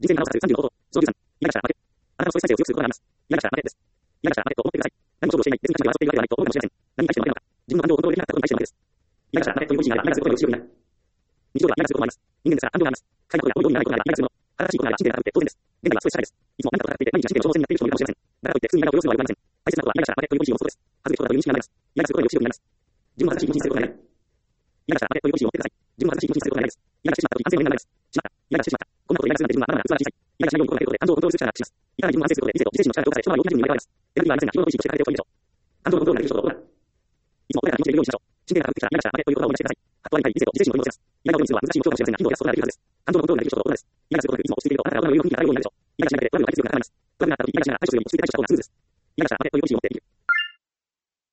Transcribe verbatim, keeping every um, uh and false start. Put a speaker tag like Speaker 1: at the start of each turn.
Speaker 1: 人生に話をさせるさんじゅうのこと。小じゅうさん。依頼者、負け。あなたの総意再生を強くすることがあります。依頼者、負けです。依頼者、負けと思ってください。何も勝負をしていない。別に価値が争っているわけではないと思うかもしれません。何に対しての負けなのか。自分の感情をコントロールできなかったことに対しての負けです。依頼者、負けというご自身が依頼することが抑止力になる。日常では依頼することもあります。人間ですが、感情があります。快楽や思い通りにならないことなら依頼するもの。腹立たしいことなら真剣でなくて当然です。現代はストレス社会です。いつも何かと戦っていて、毎日真剣な挑戦になっている人もいるかもしれません。だからといって普通に依頼を要するのは良くありません。大切なことは依頼者、負けというご自身を持つことです。恥ずべきことだという認識がなります。依頼することが抑止力になります。自分の正しい気持ちにすることがない。依頼者、負けというご自身を持ってください。自分の正しい気持ちにすることがないです。依頼してしまったとき、反省の念がないです。しまった。依頼してしまった。こんなことを依頼するなんて自分はまだまだ器が小さい。依頼しないように心がけることで感情をコントロールする力がアップします。いかに自分を反省することで理性と自制心の力が強化され、人は良き基準に生まれ変わります。選びはありませんが、日頃の意識として変えておいていいでしょう。感情のコントロールができる人とどうだ。いつも穏やかな気持ちでいるようにしましょう。真剣な感覚できた依頼者、負けという言葉を思い出してください。ハットは理解、理性と自制心を追い求めます。依頼を読みするのは難しい目標かもしれませんが、頻度を減らすことができるはずです。感情のコントロールができる人とどうだです。依頼することなくいつも落ち着いていると、あなたが大人の余裕の雰囲気に与えるようになるでしょう。依頼しないで、トラブルを解決するようになるはずです。トラブルになったとき、依頼しながら対処するより落ち着いて対処した方がスムーズです。